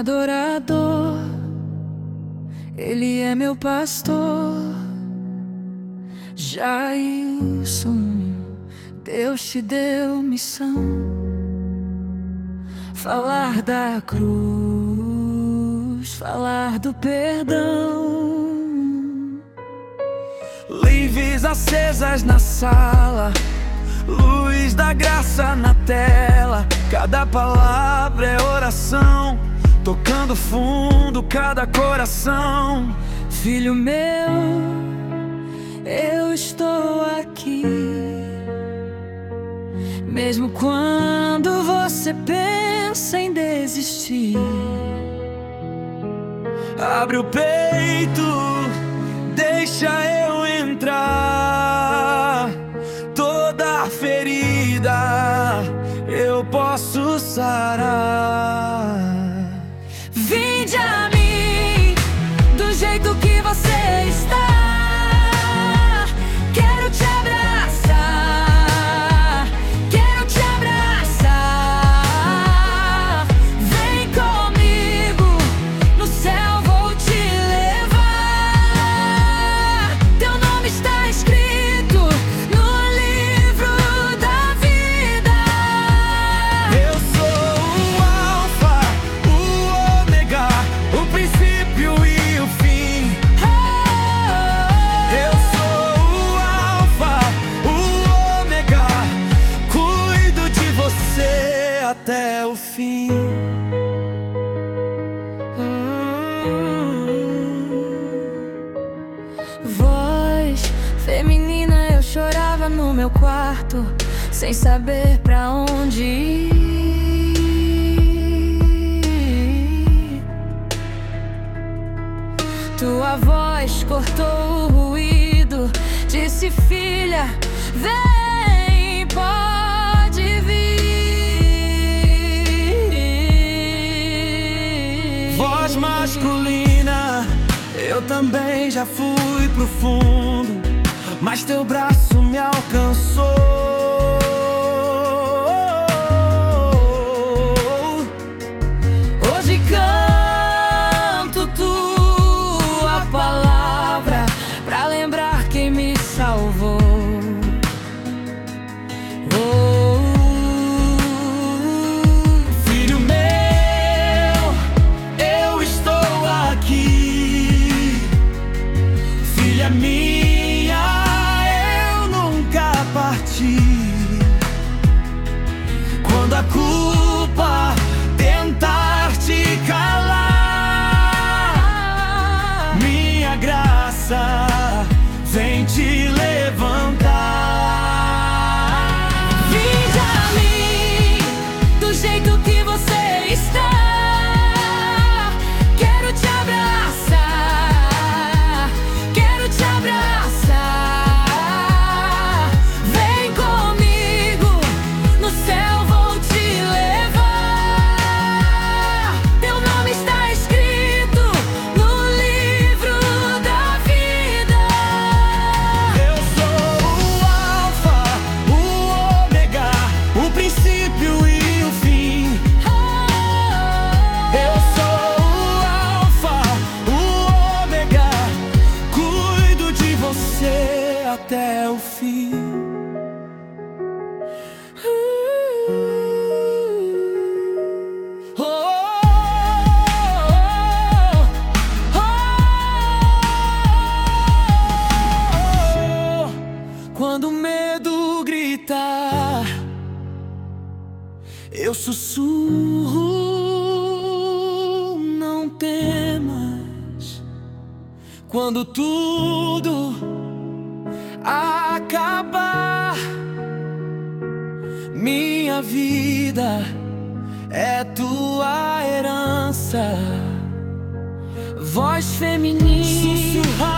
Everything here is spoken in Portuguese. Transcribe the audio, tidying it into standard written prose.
adorador, Ele é meu pastor. Jailson, Deus te deu missão, falar da cruz, falar do perdão. Lives acesas na sala, luz da graça na tela. Cada palavra é oração, tocando fundo cada coração. Filho meu, eu estou aqui, mesmo quando você pensa em desistir. Abre o peito, deixa eu entrar. Toda ferida eu posso sarar. Vinde a mim, do jeito que você está. Quero te abraçar, quero te abraçar. Vem comigo, no céu vou te levar. Teu nome está escrito no livro da vida. Eu sou o Alfa, o Ômega, o princípio e o fim. Eu sou o Alfa, o Ômega, cuido de você até o fim. Voz feminina, eu chorava no meu quarto, sem saber pra onde ir. Tua voz cortou o ruído, disse: filha, vem, pode vir. Voz masculina, eu também já fui pro fundo, mas teu braço me alcançou. Hoje canto tua palavra pra lembrar quem me salvou. Filho meu, eu estou aqui. Filha minha, eu nunca parti. Quando a culpa tentar te calar, minha graça vem te levantar. Vinde a mim, do jeito que você está. Quero te abraçar, quero te abraçar. Vem comigo, no céu vou te levar. Teu nome está escrito no livro da vida. Eu sou o Alfa, o Ômega, o princípio e o fim. Eu sou o Alfa, o Ômega, cuido de você até o fim. Quando o medo gritar, eu sussurro: não temas. Quando tudo acabar, minha vida é tua herança. Voz feminina,